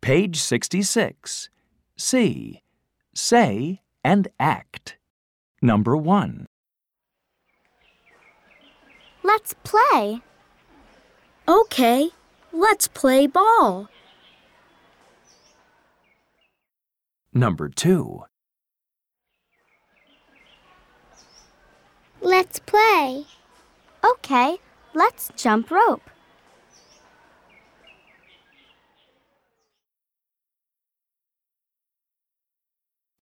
Page 66. C. Say and act. Number 1. Let's play. Okay, let's play ball. Number 2. Let's play. Okay, let's jump rope.